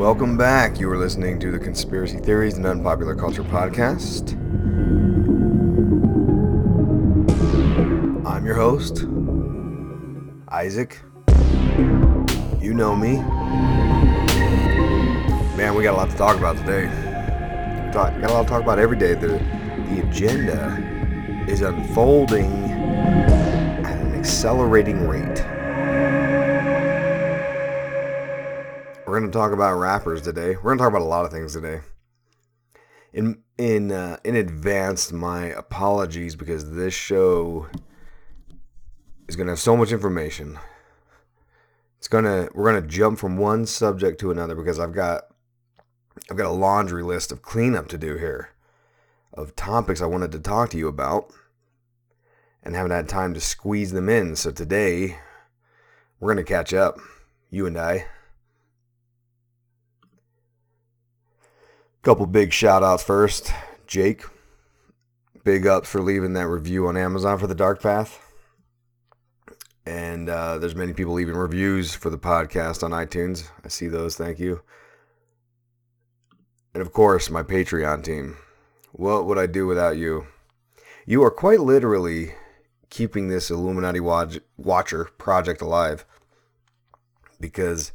Welcome back. You are listening to the Conspiracy Theories and Unpopular Culture podcast. I'm your host, Isaac. You know me. Man, we got a lot to talk about today. Got a lot to talk about every day. The agenda is unfolding at an accelerating rate. We're going to talk about rappers today. We're going to talk about a lot of things today. In advance, my apologies, because this show is going to have so much information. We're going to jump from one subject to another because I've got a laundry list of cleanup to do here of topics I wanted to talk to you about and haven't had time to squeeze them in. So today we're going to catch up, you and I. Couple big shout outs first. Jake, big ups for leaving that review on Amazon for The Dark Path. And there's many people leaving reviews for the podcast on iTunes. I see those, thank you. And of course, my Patreon team. What would I do without you? You are quite literally keeping this Illuminati Watcher project alive, because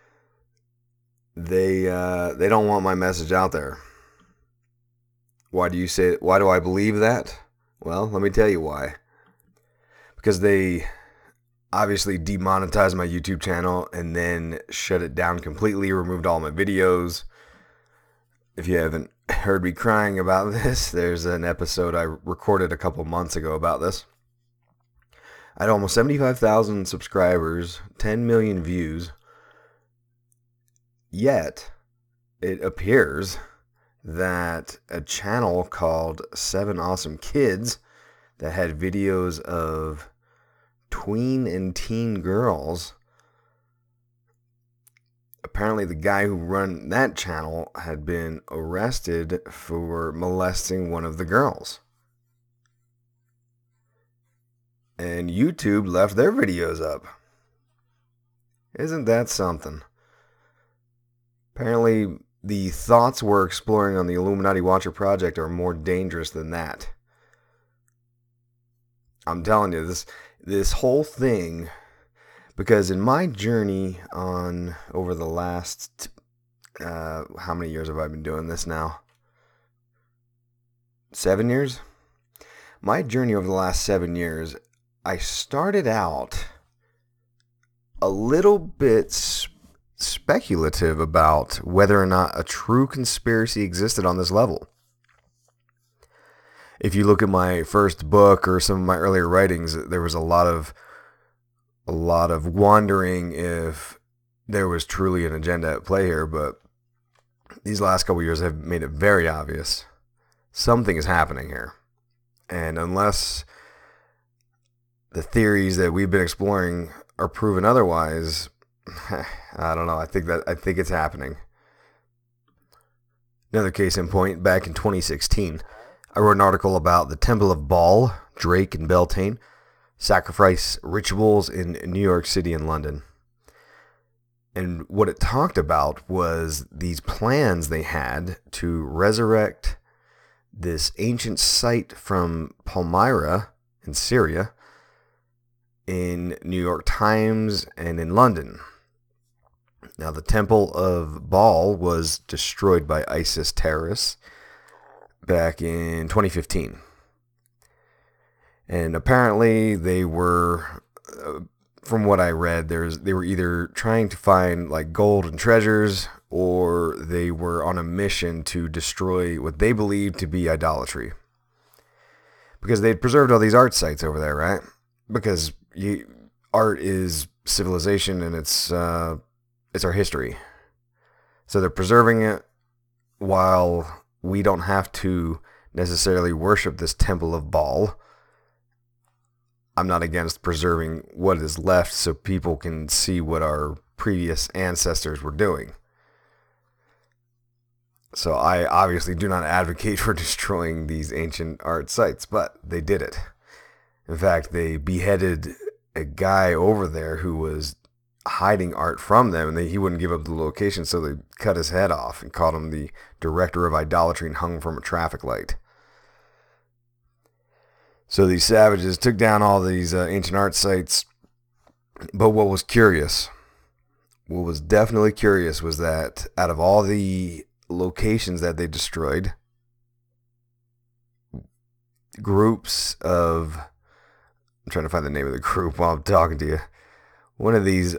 they don't want my message out there. Why do I believe that? Well, let me tell you why. Because they obviously demonetized my YouTube channel and then shut it down completely, removed all my videos. If you haven't heard me crying about this, there's an episode I recorded a couple months ago about this. I had almost 75,000 subscribers, 10 million views. Yet, it appears that a channel called 7 Awesome Kids that had videos of tween and teen girls, apparently the guy who ran that channel had been arrested for molesting one of the girls. And YouTube left their videos up. Isn't that something? Apparently, the thoughts we're exploring on the Illuminati Watcher project are more dangerous than that. I'm telling you, this whole thing, because in my journey on over the last, how many years have I been doing this now? 7 years? My journey over the last 7 years, I started out a little bit speculative about whether or not a true conspiracy existed on this level. If you look at my first book or some of my earlier writings, there was a lot of wondering if there was truly an agenda at play here, but these last couple years have made it very obvious something is happening here. And unless the theories that we've been exploring are proven otherwise, I don't know. I think it's happening. Another case in point, back in 2016, I wrote an article about the Temple of Baal, Drake and Beltane, sacrifice rituals in New York City and London. And what it talked about was these plans they had to resurrect this ancient site from Palmyra in Syria, in New York Times, and in London. Now, the Temple of Baal was destroyed by ISIS terrorists back in 2015. And apparently they were, from what I read, they were either trying to find like gold and treasures, or they were on a mission to destroy what they believed to be idolatry. Because they'd preserved all these art sites over there, right? Because art is civilization, and it's our history. So they're preserving it while we don't have to necessarily worship this Temple of Baal. I'm not against preserving what is left so people can see what our previous ancestors were doing. So I obviously do not advocate for destroying these ancient art sites, but they did it. In fact, they beheaded a guy over there who was hiding art from them, and he wouldn't give up the location, so they cut his head off and called him the director of idolatry and hung him from a traffic light. So these savages took down all these ancient art sites, but what was definitely curious was that out of all the locations that they destroyed, groups of, I'm trying to find the name of the group while I'm talking to you. One of these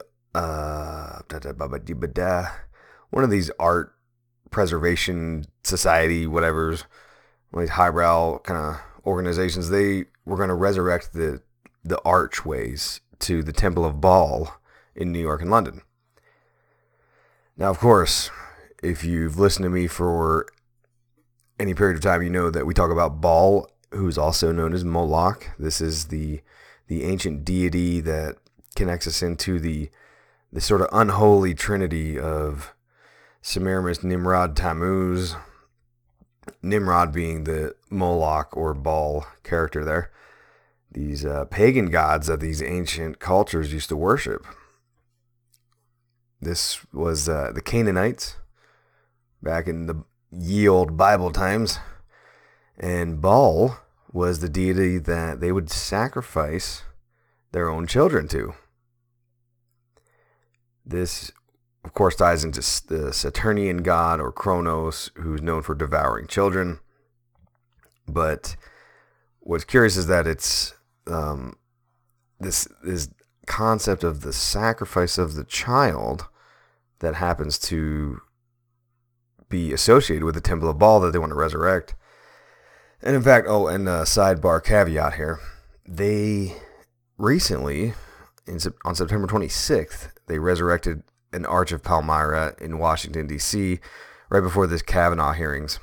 art preservation society, whatever's, one of these highbrow kind of organizations, they were going to resurrect the archways to the Temple of Baal in New York and London. Now, of course, if you've listened to me for any period of time, you know that we talk about Baal, who's also known as Moloch. This is the ancient deity that connects us into the sort of unholy trinity of Semiramis, Nimrod, Tammuz. Nimrod being the Moloch or Baal character there. These pagan gods that these ancient cultures used to worship. This was the Canaanites back in the ye old Bible times. And Baal was the deity that they would sacrifice their own children to. This, of course, ties into the Saturnian god, or Kronos, who's known for devouring children. But what's curious is that it's this concept of the sacrifice of the child that happens to be associated with the Temple of Baal that they want to resurrect. And in fact, and a sidebar caveat here, they recently, on September 26th, they resurrected an Arch of Palmyra in Washington, D.C., right before this Kavanaugh hearings.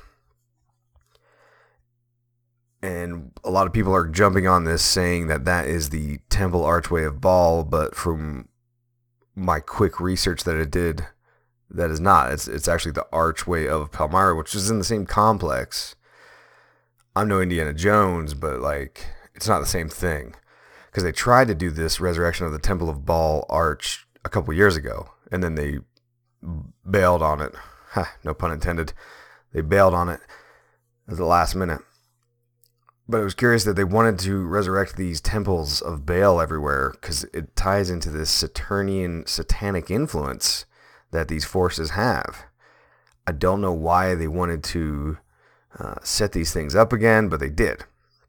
And a lot of people are jumping on this, saying that that is the temple archway of Baal, but from my quick research that it did, that is not. It's actually the archway of Palmyra, which is in the same complex. I'm no Indiana Jones, but like, it's not the same thing. Because they tried to do this resurrection of the Temple of Baal arch a couple years ago, and then they bailed on it. No pun intended. They bailed on it at the last minute. But it was curious that they wanted to resurrect these temples of Baal everywhere, because it ties into this Saturnian satanic influence that these forces have. I don't know why they wanted to set these things up again, but they did.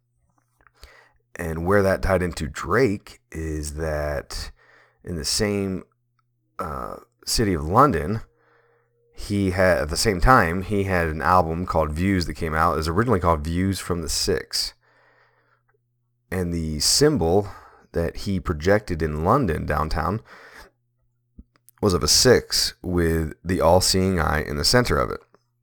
And where that tied into Drake is that in the same city of London, he had, at the same time, he had an album called Views that came out. It was originally called Views from the Six. And the symbol that he projected in London, downtown, was of a six with the all-seeing eye in the center of it.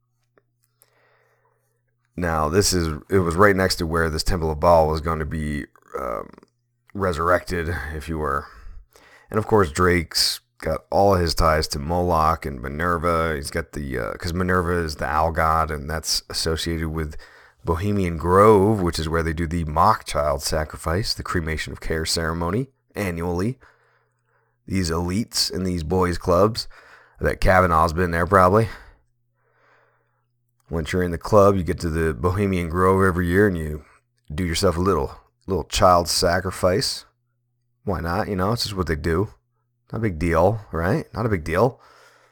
Now, it was right next to where this Temple of Baal was going to be resurrected, if you were. And of course, Drake's got all of his ties to Moloch and Minerva. He's got because Minerva is the owl god, and that's associated with Bohemian Grove, which is where they do the mock child sacrifice, the cremation of care ceremony, annually. These elites in these boys' clubs, that Kavanaugh's been there probably. Once you're in the club, you get to the Bohemian Grove every year, and you do yourself a little child sacrifice. Why not? You know, it's just what they do. Not a big deal, right? Not a big deal.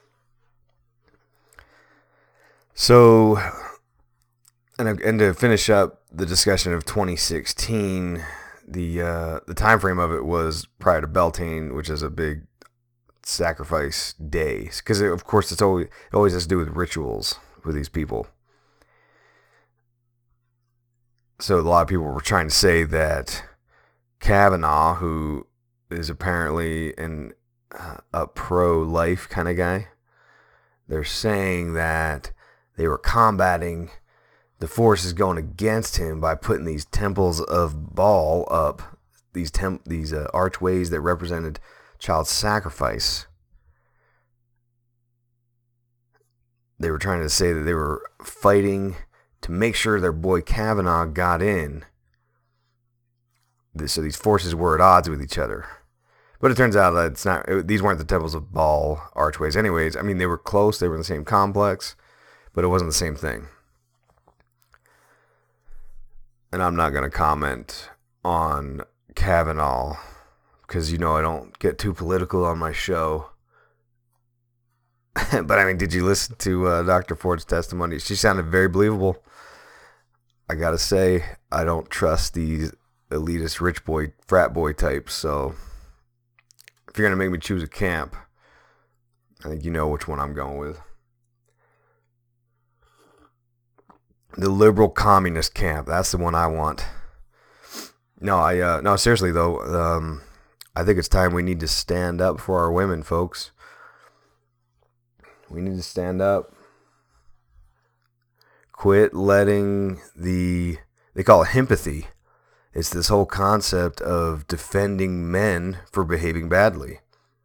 So, and to finish up the discussion of 2016, the time frame of it was prior to Beltane, which is a big sacrifice day, because of course it always has to do with rituals with these people. So a lot of people were trying to say that Kavanaugh, who is apparently a pro-life kind of guy, they're saying that they were combating the forces going against him by putting these temples of Baal up, these archways that represented child sacrifice. They were trying to say that they were fighting to make sure their boy Kavanaugh got in. So these forces were at odds with each other. But it turns out that these weren't the Temples of Baal archways anyways. I mean, they were close, they were in the same complex, but it wasn't the same thing. And I'm not going to comment on Kavanaugh because, I don't get too political on my show. But I mean, did you listen to Dr. Ford's testimony? She sounded very believable. I got to say, I don't trust these elitist rich boy, frat boy types. So if you're going to make me choose a camp, I think you know which one I'm going with. The liberal communist camp. That's the one I want. No, seriously though, I think it's time we need to stand up for our women, folks. We need to stand up. Quit letting they call it himpathy. It's this whole concept of defending men for behaving badly.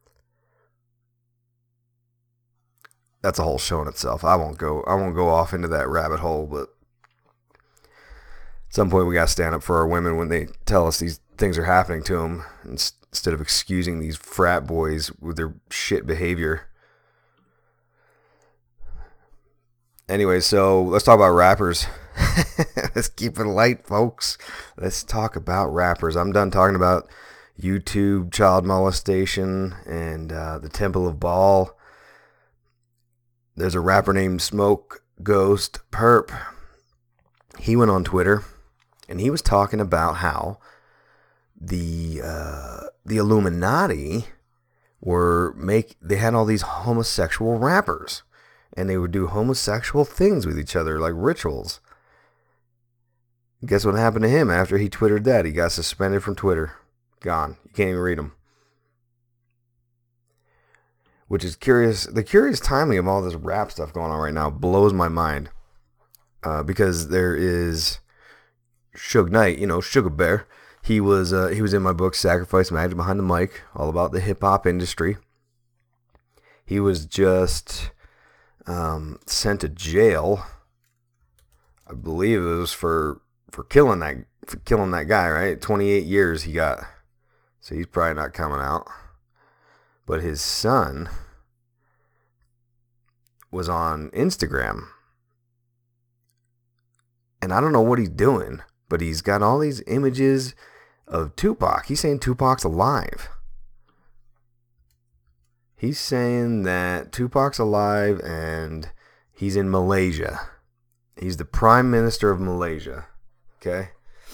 That's a whole show in itself. I won't go off into that rabbit hole, but at some point we got to stand up for our women when they tell us these things are happening to them instead of excusing these frat boys with their shit behavior. Anyway, so let's talk about rappers. Let's keep it light, folks. Let's talk about rappers. I'm done talking about YouTube child molestation and the Temple of Baal. There's a rapper named Smoke Ghost Perp. He went on Twitter and he was talking about how the Illuminati they had all these homosexual rappers. And they would do homosexual things with each other, like rituals. Guess what happened to him after he twittered that? He got suspended from Twitter. Gone. You can't even read him. Which is curious. The curious timing of all this rap stuff going on right now blows my mind. Because there is Suge Knight, Sugar Bear. He was in my book, Sacrifice Magic Behind the Mic, all about the hip-hop industry. He was just sent to jail. I believe it was for killing that guy, right? 28 years he got. So he's probably not coming out. But his son was on Instagram. And I don't know what he's doing, but he's got all these images of Tupac. He's saying Tupac's alive. He's saying that Tupac's alive and he's in Malaysia. He's the Prime Minister of Malaysia. Okay?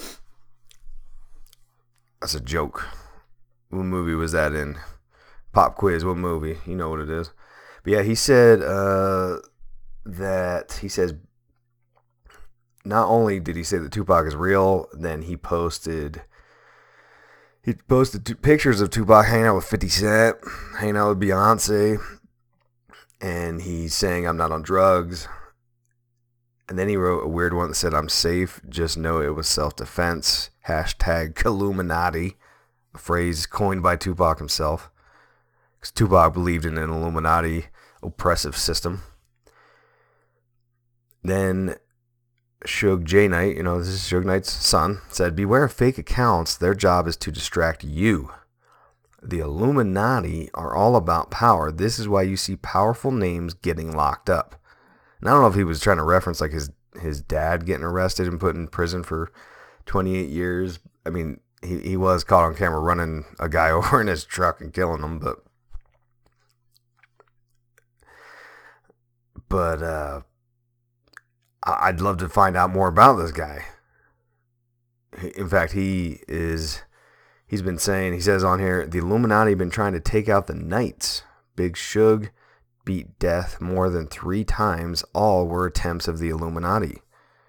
That's a joke. What movie was that in? Pop quiz. What movie? You know what it is. But yeah, he said that he says not only did he say that Tupac is real, then he posted pictures of Tupac hanging out with 50 Cent, hanging out with Beyonce, and he's saying, I'm not on drugs. And then he wrote a weird one that said, I'm safe, just know it was self-defense, #Illuminati, a phrase coined by Tupac himself, because Tupac believed in an Illuminati oppressive system. Then Suge J Knight, this is Suge Knight's son, said, beware of fake accounts. Their job is to distract you. The Illuminati are all about power. This is why you see powerful names getting locked up. And I don't know if he was trying to reference like his dad getting arrested and put in prison for 28 years. I mean, he was caught on camera running a guy over in his truck and killing him, but I'd love to find out more about this guy. In fact, he says on here, the Illuminati have been trying to take out the Knights. Big Suge beat death more than 3 times. All were attempts of the Illuminati.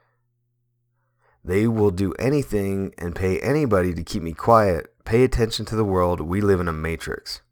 They will do anything and pay anybody to keep me quiet. Pay attention to the world. We live in a matrix.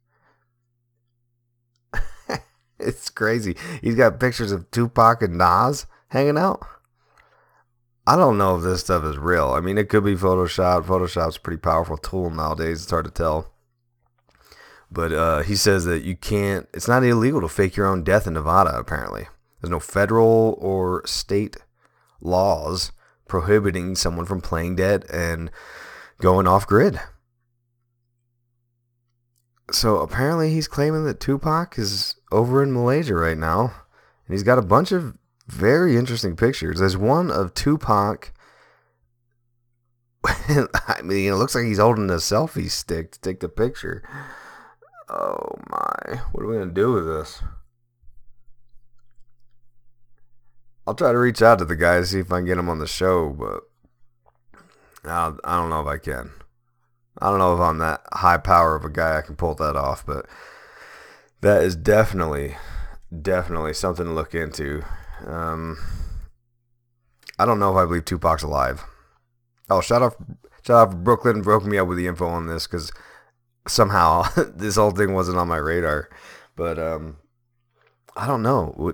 It's crazy. He's got pictures of Tupac and Nas hanging out. I don't know if this stuff is real. I mean, it could be Photoshop. Photoshop's a pretty powerful tool nowadays. It's hard to tell. But he says that it's not illegal to fake your own death in Nevada, apparently. There's no federal or state laws prohibiting someone from playing dead and going off grid. So apparently he's claiming that Tupac is over in Malaysia right now, and he's got a bunch of very interesting pictures. There's one of Tupac. I mean, it looks like he's holding a selfie stick to take the picture. Oh my, what are we gonna do with this? I'll try to reach out to the guy to see if I can get him on the show, but I don't know if I can. I don't know if I'm that high power of a guy I can pull that off, but that is definitely something to look into. I don't know if I believe Tupac's alive. Oh, shout out Brooklyn for hooking me up with the info on this, because somehow this whole thing wasn't on my radar. But I don't know.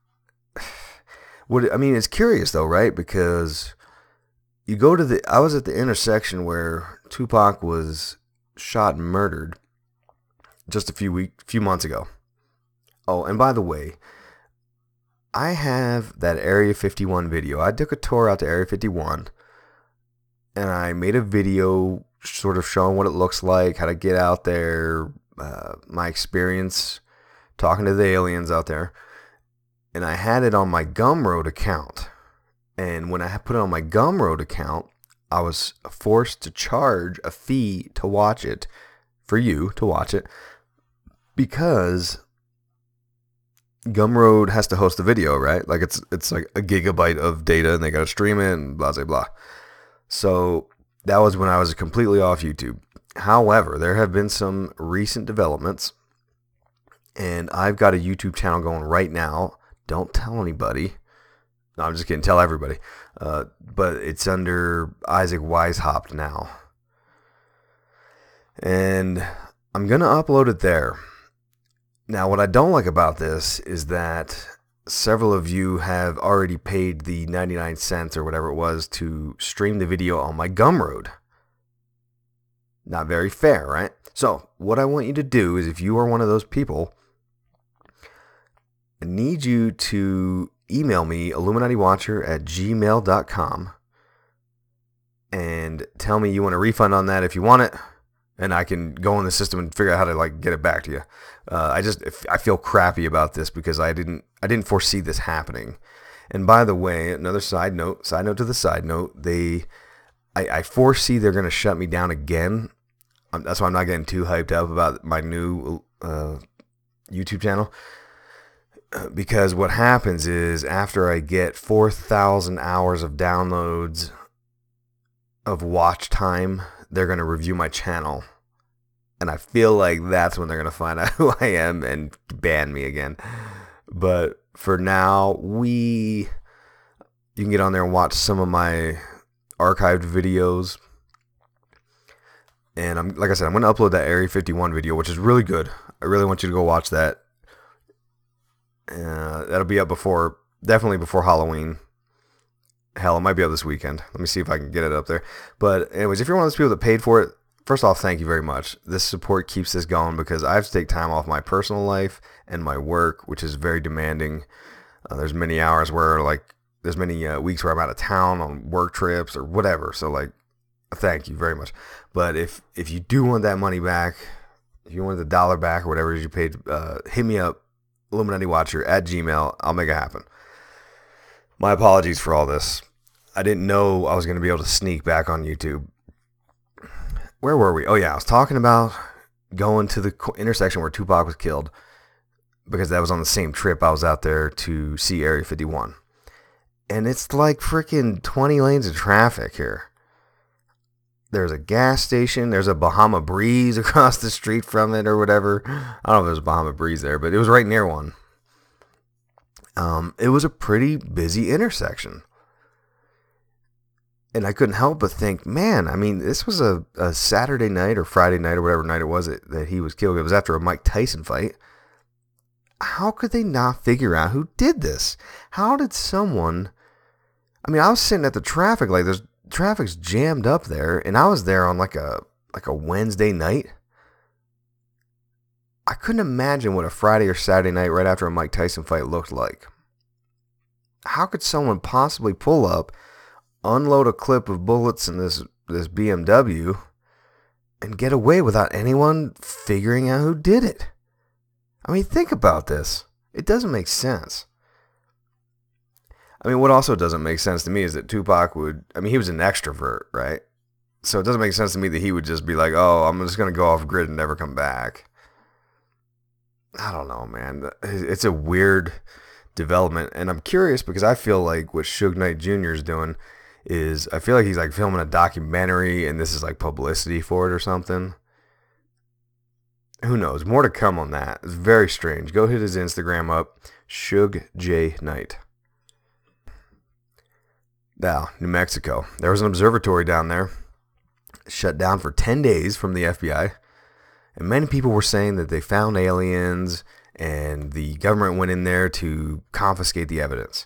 I mean, it's curious though, right? Because you go to I was at the intersection where Tupac was shot and murdered just a few months ago. Oh, and by the way, I have that Area 51 video. I took a tour out to Area 51, and I made a video sort of showing what it looks like, how to get out there, my experience talking to the aliens out there. And I had it on my Gumroad account. And when I put it on my Gumroad account, I was forced to charge a fee to watch it, for you to watch it, because Gumroad has to host the video, right? Like it's like a gigabyte of data, and they gotta stream it and blah blah blah. So that was when I was completely off YouTube. However, there have been some recent developments, and I've got a YouTube channel going right now. Don't tell anybody. No, I'm just kidding. Tell everybody. But it's under Isaac Weishaupt now. And I'm going to upload it there. Now, what I don't like about this is that several of you have already paid the 99 cents or whatever it was to stream the video on my Gumroad. Not very fair, right? So, what I want you to do is, if you are one of those people, I need you to email me, illuminatiwatcher@gmail.com, and tell me you want a refund on that if you want it, and I can go in the system and figure out how to get it back to you. I feel crappy about this because I didn't foresee this happening. And by the way, another side note to the side note, I foresee they're going to shut me down again. That's why I'm not getting too hyped up about my new YouTube channel. Because what happens is, after I get 4,000 hours of downloads of watch time, they're going to review my channel. And I feel like that's when they're going to find out who I am and ban me again. But for now, you can get on there and watch some of my archived videos. And like I said, I'm going to upload that Area 51 video, which is really good. I really want you to go watch that. That'll be up definitely before Halloween. Hell, it might be up this weekend. Let me see if I can get it up there. But anyways, if you're one of those people that paid for it, first off, thank you very much. This support keeps this going because I have to take time off my personal life and my work, which is very demanding. There's many hours where, there's many weeks where I'm out of town on work trips or whatever. So, thank you very much. But if you do want that money back, if you want the dollar back or whatever it is you paid, hit me up, IlluminatiWatcher@gmail. I'll make it happen. My apologies for all this. I didn't know I was going to be able to sneak back on YouTube. Where were we? Oh yeah, I was talking about going to the intersection where Tupac was killed, because that was on the same trip I was out there to see Area 51. And it's like freaking 20 lanes of traffic here. There's a gas station. There's a Bahama Breeze across the street from it or whatever. I don't know if there's a Bahama Breeze there, but it was right near one. It was a pretty busy intersection. And I couldn't help but think, man, I mean, this was a Saturday night or Friday night or whatever night it was that he was killed. It was after a Mike Tyson fight. How could they not figure out who did this? How did someone... I mean, I was sitting at the traffic light. There's traffic's jammed up there, and I was there on like a Wednesday night. I couldn't imagine what a Friday or Saturday night right after a Mike Tyson fight looked like. How could someone possibly pull up, unload a clip of bullets in this BMW, and get away without anyone figuring out who did it. I mean, think about this. It doesn't make sense. I mean, what also doesn't make sense to me is that Tupac he was an extrovert, right? So it doesn't make sense to me that he would just be like, oh, I'm just going to go off grid and never come back. I don't know, man. It's a weird development. And I'm curious because I feel like what Suge Knight Jr. is doing is, I feel like he's like filming a documentary and this is like publicity for it or something. Who knows? More to come on that. It's very strange. Go hit his Instagram up, Suge J. Knight. Now, New Mexico. There was an observatory down there, shut down for 10 days from the FBI. And many people were saying that they found aliens and the government went in there to confiscate the evidence.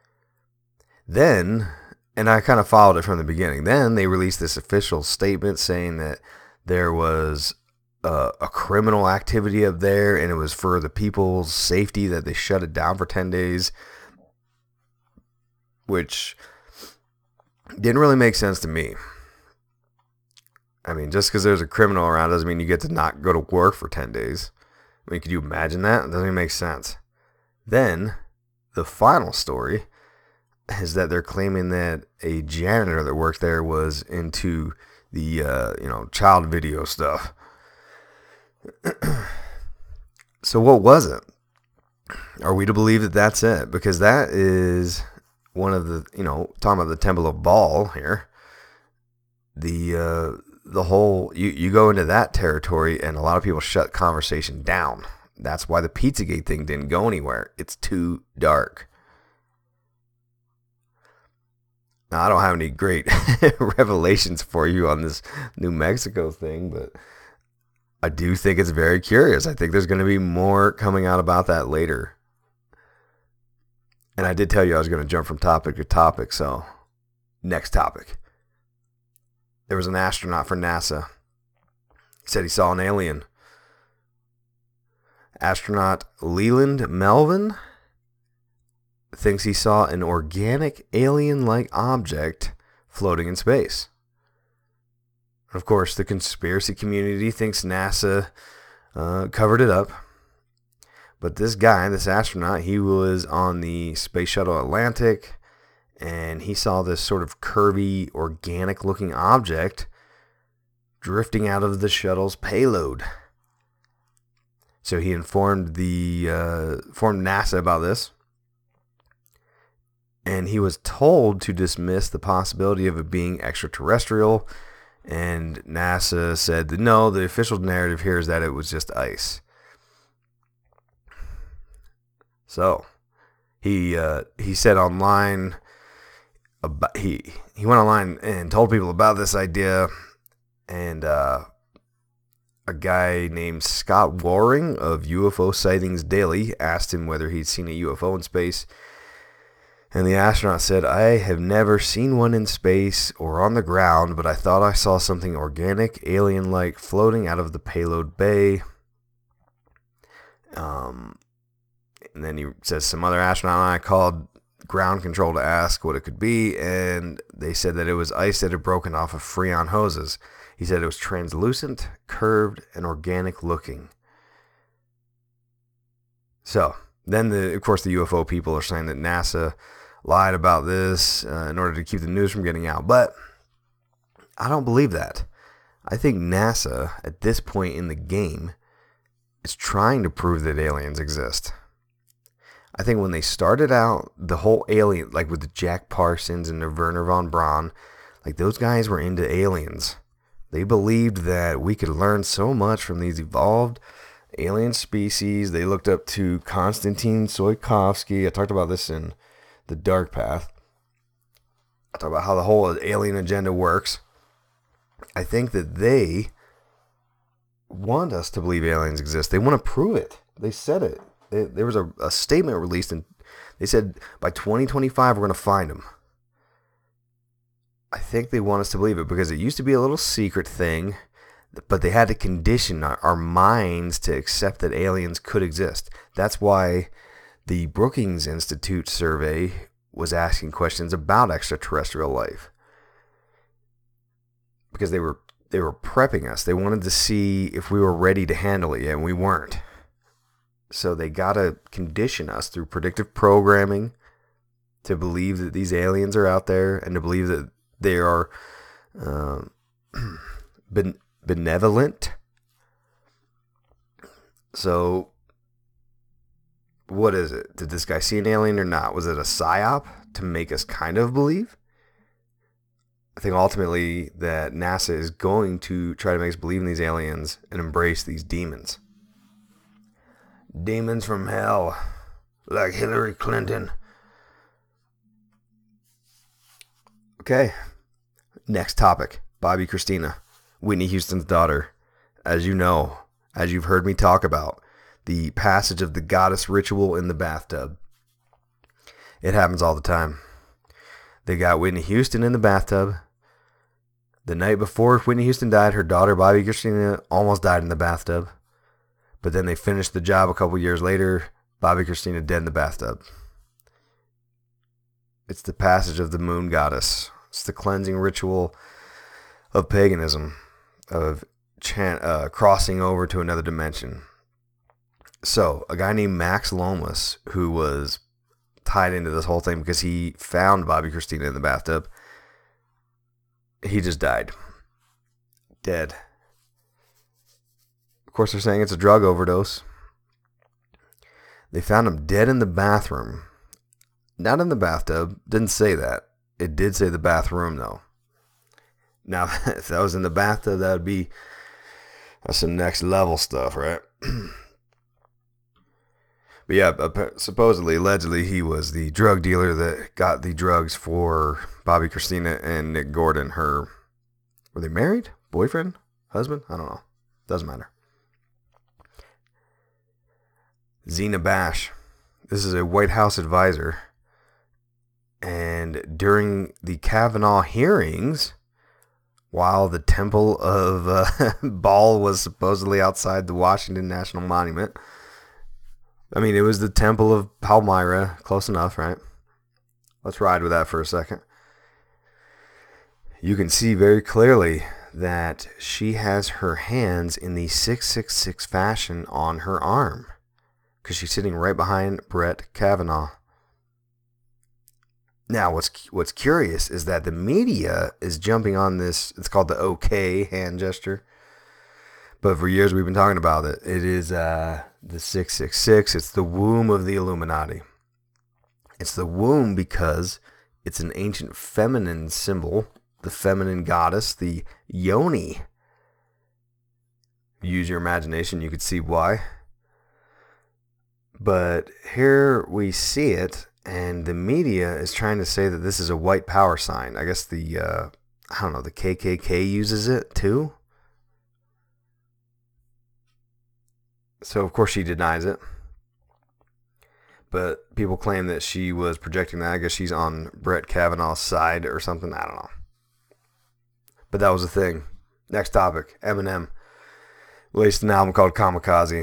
Then, and I kind of followed it from the beginning, then they released this official statement saying that there was a criminal activity up there and it was for the people's safety that they shut it down for 10 days, which didn't really make sense to me. I mean, just because there's a criminal around doesn't mean you get to not go to work for 10 days. I mean, could you imagine that? It doesn't even make sense. Then, the final story is that they're claiming that a janitor that worked there was into the, child video stuff. So what was it? Are we to believe that that's it? Because that is one of the, talking about the Temple of Baal here. The whole, you go into that territory and a lot of people shut conversation down. That's why the Pizzagate thing didn't go anywhere. It's too dark. Now, I don't have any great revelations for you on this New Mexico thing, but I do think it's very curious. I think there's going to be more coming out about that later. And I did tell you I was going to jump from topic to topic, so next topic. There was an astronaut for NASA. He said he saw an alien. Astronaut Leland Melvin thinks he saw an organic alien-like object floating in space. Of course, the conspiracy community thinks NASA covered it up. But this guy, this astronaut, he was on the Space Shuttle Atlantic, and he saw this sort of curvy, organic-looking object drifting out of the shuttle's payload. So he informed NASA about this, and he was told to dismiss the possibility of it being extraterrestrial. And NASA said that no, the official narrative here is that it was just ice. So he said online, he went online and told people about this idea, and a guy named Scott Waring of UFO Sightings Daily asked him whether he'd seen a UFO in space. And the astronaut said, I have never seen one in space or on the ground, but I thought I saw something organic, alien-like, floating out of the payload bay. And then he says some other astronaut and I called ground control to ask what it could be, and they said that it was ice that had broken off of Freon hoses. He said it was translucent, curved, and organic-looking. So, then, of course, the UFO people are saying that NASA lied about this in order to keep the news from getting out. But I don't believe that. I think NASA, at this point in the game, is trying to prove that aliens exist. I think when they started out, the whole alien, like with the Jack Parsons and the Wernher von Braun, like those guys were into aliens. They believed that we could learn so much from these evolved alien species. They looked up to Konstantin Tsiolkovsky. I talked about this in The Dark Path. I talked about how the whole alien agenda works. I think that they want us to believe aliens exist. They want to prove it. They said it. There was a statement released, and they said by 2025 we're going to find them. I think they want us to believe it because it used to be a little secret thing, but they had to condition our minds to accept that aliens could exist. That's why the Brookings Institute survey was asking questions about extraterrestrial life. Because they were they were prepping us. They wanted to see if we were ready to handle it, and we weren't. So they got to condition us through predictive programming to believe that these aliens are out there and to believe that they are benevolent. So what is it? Did this guy see an alien or not? Was it a psyop to make us kind of believe? I think ultimately that NASA is going to try to make us believe in these aliens and embrace these demons. Demons from hell, like Hillary Clinton. Okay, next topic. Bobbi Kristina, Whitney Houston's daughter. As you know, as you've heard me talk about, the passage of the goddess ritual in the bathtub. It happens all the time. They got Whitney Houston in the bathtub. The night before Whitney Houston died, her daughter Bobbi Kristina almost died in the bathtub. But then they finished the job a couple years later. Bobbi Kristina dead in the bathtub. It's the passage of the moon goddess. It's the cleansing ritual of paganism, of crossing over to another dimension. So, a guy named Max Lomas, who was tied into this whole thing because he found Bobbi Kristina in the bathtub, he just died. Dead. Of course, they're saying it's a drug overdose. They found him dead in the bathroom. Not in the bathtub. Didn't say that. It did say the bathroom, though. Now, if that was in the bathtub, that would be some next level stuff, right? But yeah, supposedly, allegedly, he was the drug dealer that got the drugs for Bobbi Kristina and Nick Gordon. Were they married? Boyfriend? Husband? I don't know. Doesn't matter. Zena Bash. This is a White House advisor. And during the Kavanaugh hearings, while the Temple of Baal was supposedly outside the Washington National Monument, I mean, it was the Temple of Palmyra. Close enough, right? Let's ride with that for a second. You can see very clearly that she has her hands in the 666 fashion on her arm because she's sitting right behind Brett Kavanaugh. Now, what's curious is that the media is jumping on this. It's called the OK hand gesture. But for years we've been talking about it. It is the 666. It's the womb of the Illuminati. It's the womb because it's an ancient feminine symbol, the feminine goddess, the Yoni. Use your imagination, you could see why. But here we see it, and the media is trying to say that this is a white power sign. I guess the KKK uses it too. So, of course, she denies it. But people claim that she was projecting that. I guess she's on Brett Kavanaugh's side or something. I don't know. But that was the thing. Next topic. Eminem released an album called Kamikaze.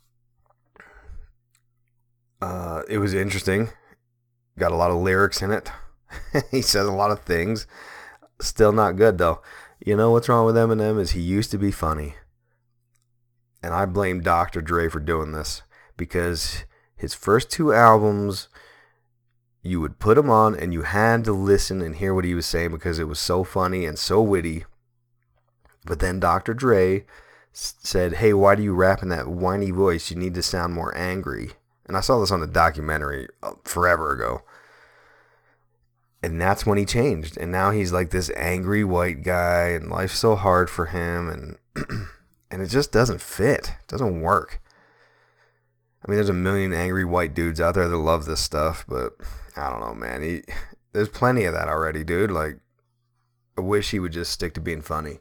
It was interesting. Got a lot of lyrics in it. He says a lot of things. Still not good, though. You know what's wrong with Eminem is he used to be funny. And I blame Dr. Dre for doing this because his first two albums, you would put them on and you had to listen and hear what he was saying because it was so funny and so witty. But then Dr. Dre said, hey, why do you rap in that whiny voice? You need to sound more angry. And I saw this on a documentary forever ago. And that's when he changed. And now he's like this angry white guy and life's so hard for him. And it just doesn't fit. It doesn't work. I mean, there's a million angry white dudes out there that love this stuff, but I don't know, man. There's plenty of that already, dude. Like, I wish he would just stick to being funny.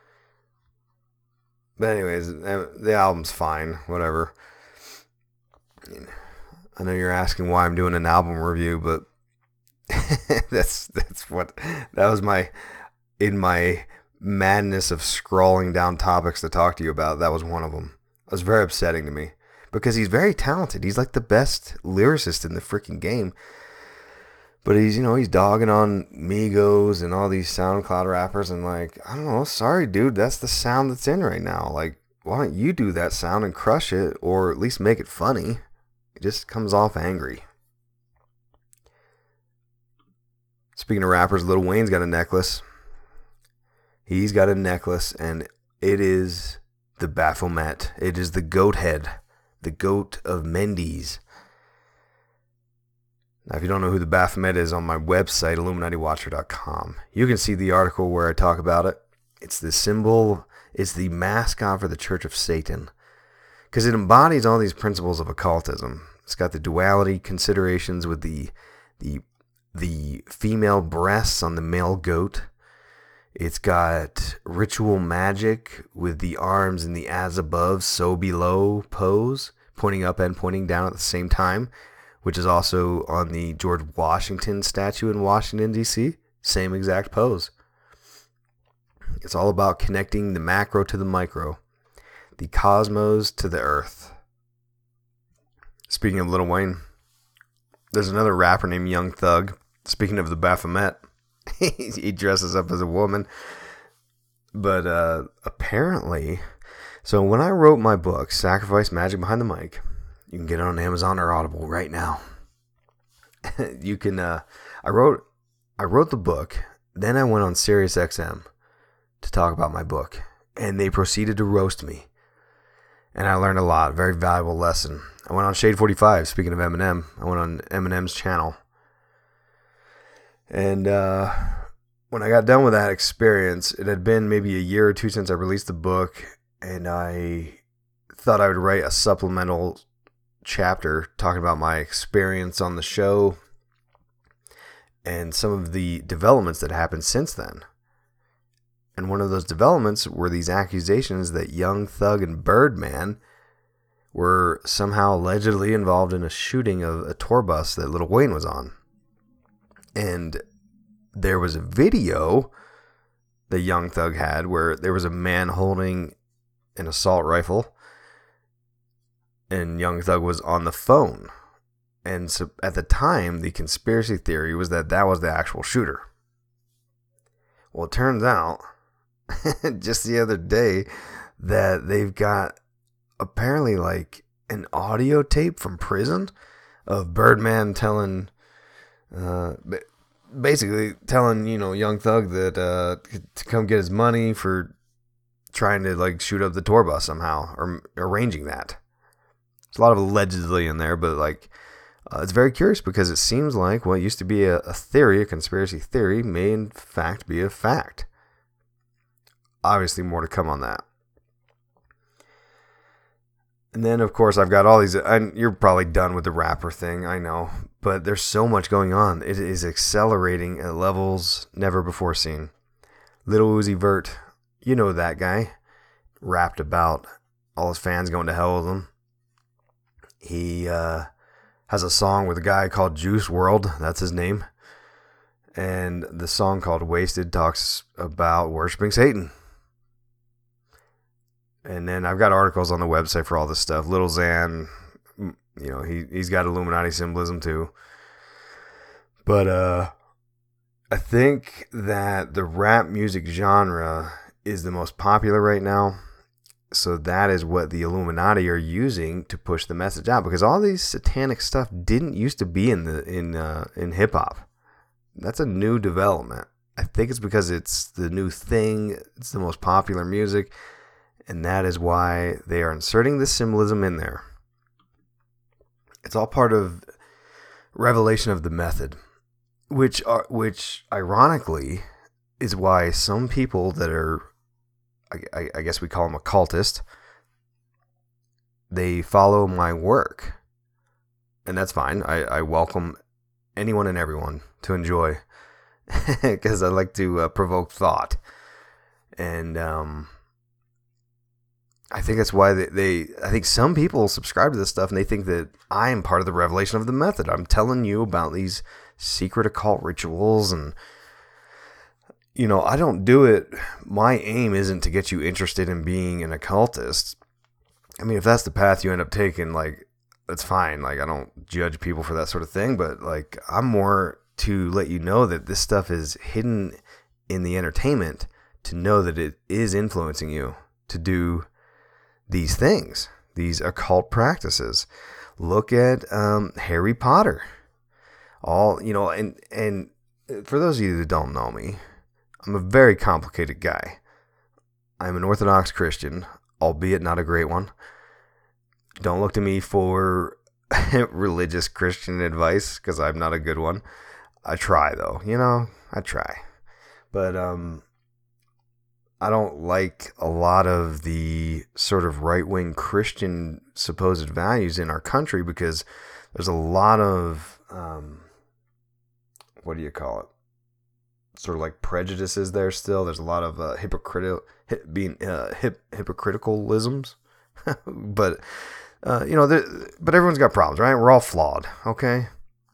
But anyways, the album's fine. Whatever. I know you're asking why I'm doing an album review, but that was in my madness of scrolling down topics to talk to you about. That was one of them. It was very upsetting to me because he's very talented. He's like the best lyricist in the freaking game. But he's dogging on Migos and all these SoundCloud rappers, and like, I don't know, sorry, dude, that's the sound that's in right now. Like, why don't you do that sound and crush it, or at least make it funny? It just comes off angry. Speaking of rappers, Lil Wayne's got a necklace. He's got a necklace, and it is the Baphomet. It is the goat head, the goat of Mendes. Now, if you don't know who the Baphomet is, on my website, IlluminatiWatcher.com, you can see the article where I talk about it. It's the symbol, it's the mascot for the Church of Satan, because it embodies all these principles of occultism. It's got the duality considerations with the female breasts on the male goat. It's got ritual magic with the arms in the as above, so below pose, pointing up and pointing down at the same time, which is also on the George Washington statue in Washington, D.C. Same exact pose. It's all about connecting the macro to the micro, the cosmos to the earth. Speaking of Lil Wayne, there's another rapper named Young Thug. Speaking of the Baphomet, he dresses up as a woman. But apparently, so when I wrote my book, Sacrifice Magic Behind the Mic, you can get it on Amazon or Audible right now. You can. I wrote the book. Then I went on SiriusXM to talk about my book, and they proceeded to roast me. And I learned a lot. Very valuable lesson. I went on Shade 45. Speaking of Eminem, I went on Eminem's channel, and when I got done with that experience, it had been maybe a year or two since I released the book, and I thought I would write a supplemental chapter talking about my experience on the show and some of the developments that happened since then. And one of those developments were these accusations that Young Thug and Birdman were somehow allegedly involved in a shooting of a tour bus that Lil Wayne was on. And there was a video that Young Thug had where there was a man holding an assault rifle, and Young Thug was on the phone. And so at the time, the conspiracy theory was that that was the actual shooter. Well, it turns out, just the other day, that they've got apparently like an audio tape from prison of Birdman telling, basically telling, Young Thug that to come get his money for trying to like shoot up the tour bus somehow, or arranging that. There's a lot of allegedly in there, but like it's very curious because it seems like what used to be a theory, a conspiracy theory, may in fact be a fact. Obviously, more to come on that. And then, of course, I've got all these, and you're probably done with the rapper thing, I know, but there's so much going on. It is accelerating at levels never before seen. Lil Uzi Vert, you know that guy, rapped about all his fans going to hell with him. He has a song with a guy called Juice WRLD, that's his name, and the song called Wasted talks about worshiping Satan. And then I've got articles on the website for all this stuff. Lil Xan, he's got Illuminati symbolism too. But I think that the rap music genre is the most popular right now. So that is what the Illuminati are using to push the message out, because all these satanic stuff didn't used to be in hip hop. That's a new development. I think it's because it's the new thing. It's the most popular music. And that is why they are inserting this symbolism in there. It's all part of revelation of the method, which ironically is why some people that are, I guess we call them occultist, they follow my work. And that's fine. I welcome anyone and everyone to enjoy, because I like to provoke thought. And I think that's why I think some people subscribe to this stuff and they think that I am part of the revelation of the method. I'm telling you about these secret occult rituals, and I don't do it. My aim isn't to get you interested in being an occultist. I mean, if that's the path you end up taking, like, that's fine. Like, I don't judge people for that sort of thing, but like, I'm more to let you know that this stuff is hidden in the entertainment, to know that it is influencing you to do these things, these occult practices. Look at Harry Potter. And for those of you that don't know me, I'm a very complicated guy. I'm an Orthodox Christian, albeit not a great one. Don't look to me for religious Christian advice, because I'm not a good one. I try, though. I try. But I don't like a lot of the sort of right-wing Christian supposed values in our country, because there's a lot of, what do you call it? Sort of like prejudices there still. There's a lot of hypocriticalisms. But, but everyone's got problems, right? We're all flawed, okay?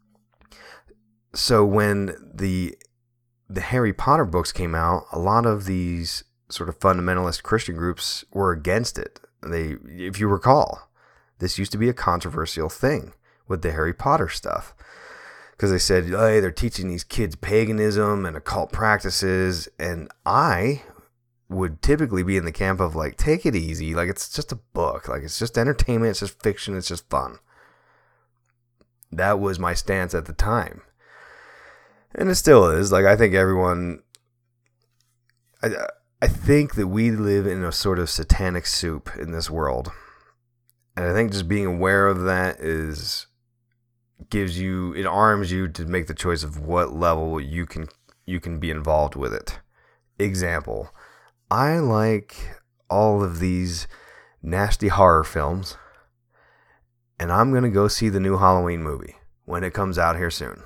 So when the Harry Potter books came out, a lot of these sort of fundamentalist Christian groups were against it. If you recall, this used to be a controversial thing with the Harry Potter stuff, because they said, hey, they're teaching these kids paganism and occult practices, and I would typically be in the camp of like, take it easy, like it's just a book, like it's just entertainment, it's just fiction, it's just fun. That was my stance at the time. And it still is. Like, I think I think that we live in a sort of satanic soup in this world. And I think just being aware of that it arms you to make the choice of what level you can be involved with it. Example, I like all of these nasty horror films, and I'm going to go see the new Halloween movie when it comes out here soon.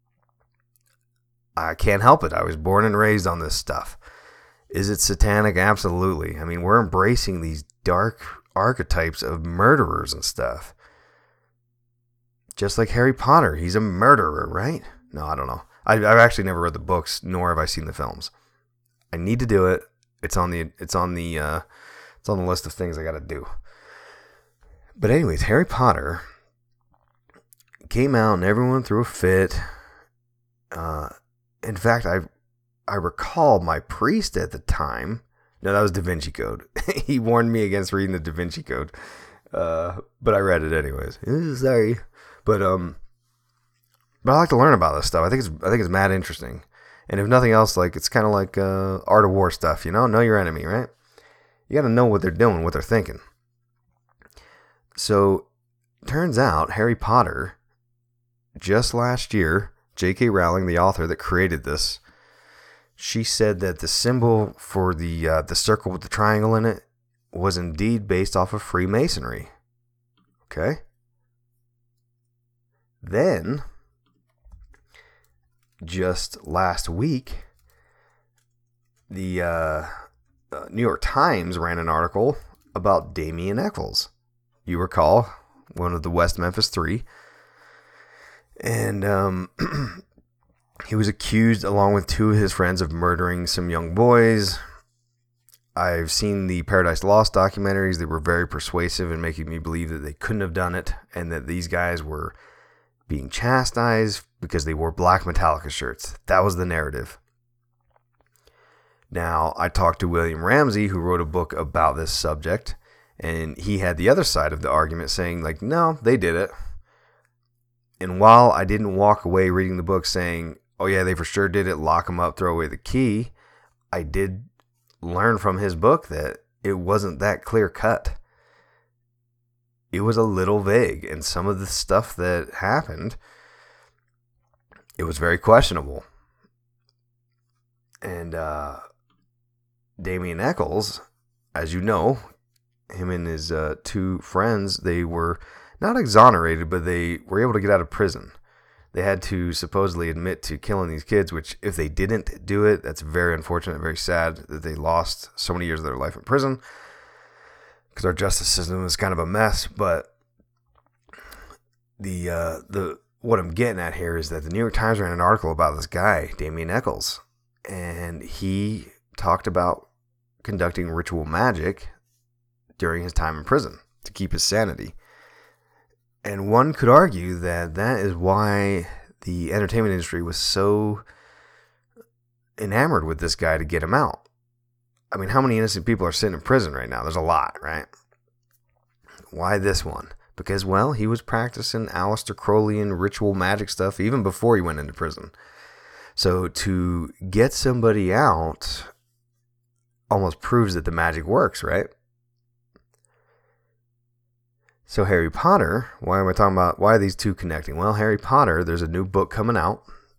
I can't help it. I was born and raised on this stuff. Is it satanic? Absolutely. I mean, we're embracing these dark archetypes of murderers and stuff. Just like Harry Potter. He's a murderer, right? No, I don't know. I've actually never read the books, nor have I seen the films. I need to do it. It's on the list of things I got to do. But anyways, Harry Potter came out and everyone threw a fit. In fact, I recall my priest at the time. No, that was Da Vinci Code. He warned me against reading the Da Vinci Code, but I read it anyways. Sorry, but I like to learn about this stuff. I think it's mad interesting, and if nothing else, like it's kind of like Art of War stuff. Know your enemy, right? You got to know what they're doing, what they're thinking. So, turns out Harry Potter, just last year, J.K. Rowling, the author that created this, she said that the symbol for the circle with the triangle in it was indeed based off of Freemasonry. Okay? Then, just last week, the New York Times ran an article about Damien Eccles. You recall, one of the West Memphis Three. And he was accused, along with two of his friends, of murdering some young boys. I've seen the Paradise Lost documentaries. They were very persuasive in making me believe that they couldn't have done it, and that these guys were being chastised because they wore black Metallica shirts. That was the narrative. Now, I talked to William Ramsey, who wrote a book about this subject, and he had the other side of the argument saying, like, no, they did it. And while I didn't walk away reading the book saying, oh yeah, they for sure did it, lock them up, throw away the key, I did learn from his book that it wasn't that clear cut. It was a little vague, and some of the stuff that happened, it was very questionable. And Damien Eccles, as you know, him and his two friends, they were not exonerated, but they were able to get out of prison. They had to supposedly admit to killing these kids, which if they didn't do it, that's very unfortunate, very sad that they lost so many years of their life in prison, because our justice system is kind of a mess. But the what I'm getting at here is that the New York Times ran an article about this guy, Damien Eccles, and he talked about conducting ritual magic during his time in prison to keep his sanity. And one could argue that that is why the entertainment industry was so enamored with this guy to get him out. I mean, how many innocent people are sitting in prison right now? There's a lot, right? Why this one? Because, well, he was practicing Aleister Crowley ritual magic stuff even before he went into prison. So to get somebody out almost proves that the magic works, right? So Harry Potter, why am I talking about, why are these two connecting? Well, Harry Potter, there's a new book coming out.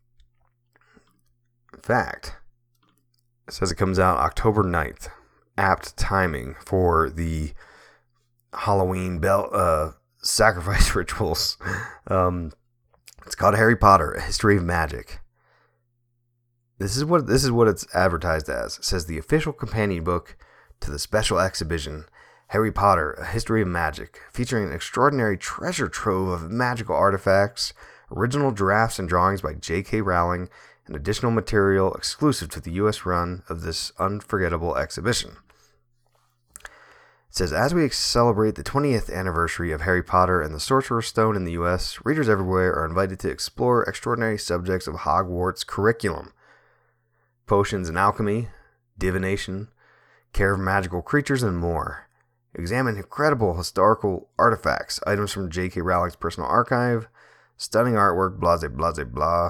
In fact, it says it comes out October 9th. Apt timing for the Halloween sacrifice rituals. It's called Harry Potter, A History of Magic. This is what it's advertised as. It says the official companion book to the special exhibition, Harry Potter, A History of Magic, featuring an extraordinary treasure trove of magical artifacts, original drafts and drawings by J.K. Rowling, and additional material exclusive to the U.S. run of this unforgettable exhibition. It says, as we celebrate the 20th anniversary of Harry Potter and the Sorcerer's Stone in the U.S., readers everywhere are invited to explore extraordinary subjects of Hogwarts curriculum. Potions and alchemy, divination, care of magical creatures, and more. Examine incredible historical artifacts, items from J.K. Rowling's personal archive, stunning artwork, blah, blah, blah, blah.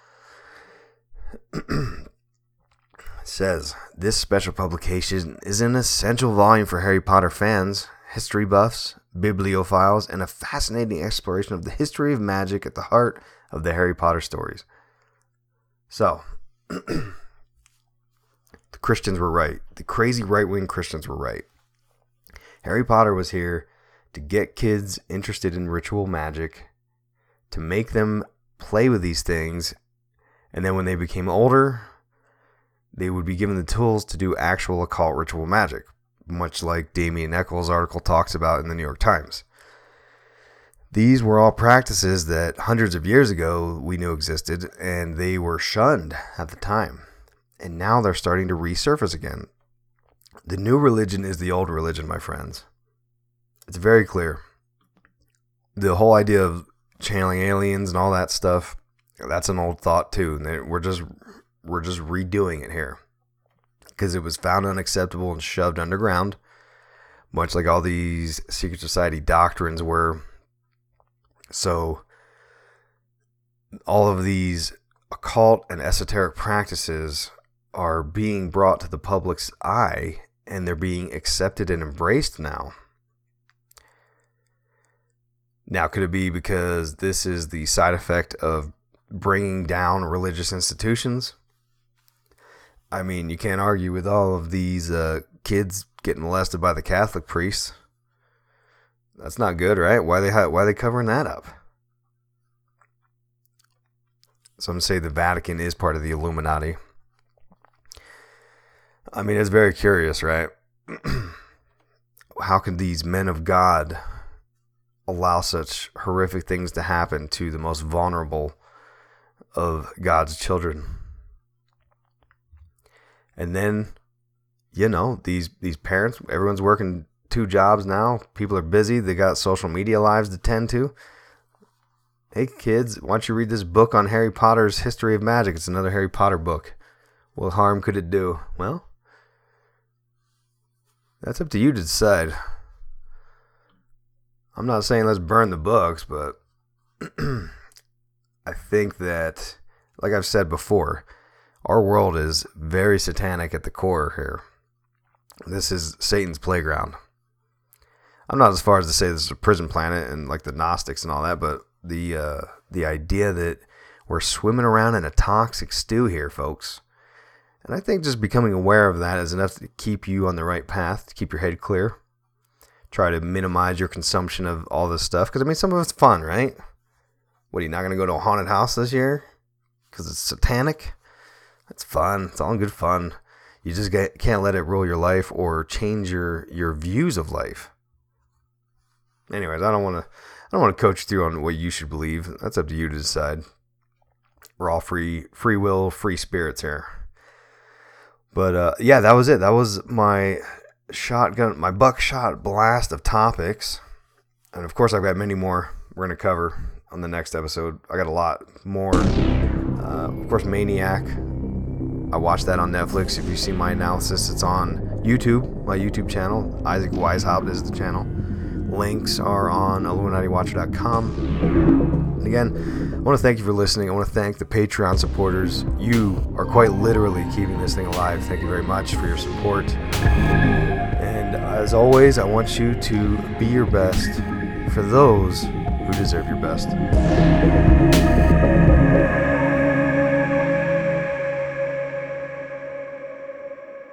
It says, this special publication is an essential volume for Harry Potter fans, history buffs, bibliophiles, and a fascinating exploration of the history of magic at the heart of the Harry Potter stories. So, the Christians were right. The crazy right-wing Christians were right. Harry Potter was here to get kids interested in ritual magic, to make them play with these things, and then when they became older, they would be given the tools to do actual occult ritual magic, much like Damien Eccles' article talks about in the New York Times. These were all practices that hundreds of years ago we knew existed, and they were shunned at the time. And now they're starting to resurface again. The new religion is the old religion, my friends. It's very clear. The whole idea of channeling aliens and all that stuff, that's an old thought too. And we're just redoing it here because it was found unacceptable and shoved underground, much like all these secret society doctrines were. So all of these occult and esoteric practices are being brought to the public's eye, and they're being accepted and embraced now. Now, could it be because this is the side effect of bringing down religious institutions? I mean, you can't argue with all of these kids getting molested by the Catholic priests. That's not good, right? Why are they covering that up? Some say the Vatican is part of the Illuminati. I mean, it's very curious, right? How can these men of God allow such horrific things to happen to the most vulnerable of God's children? And then, you know, these parents, everyone's working 2 jobs now. People are busy. They got social media lives to tend to. Hey, kids, why don't you read this book on Harry Potter's History of Magic? It's another Harry Potter book. What harm could it do? Well, that's up to you to decide. I'm not saying let's burn the books, but I think that, like I've said before, our world is very satanic at the core here. This is Satan's playground. I'm not as far as to say this is a prison planet and like the Gnostics and all that, but the idea that we're swimming around in a toxic stew here, folks. And I think just becoming aware of that is enough to keep you on the right path, to keep your head clear. Try to minimize your consumption of all this stuff. Because, I mean, some of it's fun, right? What, are you not going to go to a haunted house this year? Because it's satanic? That's fun. It's all in good fun. You just can't let it rule your life or change your views of life. Anyways, I don't want to coach you through on what you should believe. That's up to you to decide. We're all free will, free spirits here. But yeah, that was it. That was my buckshot blast of topics. And of course, I've got many more we're going to cover on the next episode. I got a lot more. Of course, Maniac. I watched that on Netflix. If you see my analysis, it's on YouTube, my YouTube channel. Isaac Weishaupt is the channel. Links are on IlluminatiWatcher.com. And again, I want to thank you for listening. I want to thank the Patreon supporters. You are quite literally keeping this thing alive. Thank you very much for your support. And as always, I want you to be your best for those who deserve your best.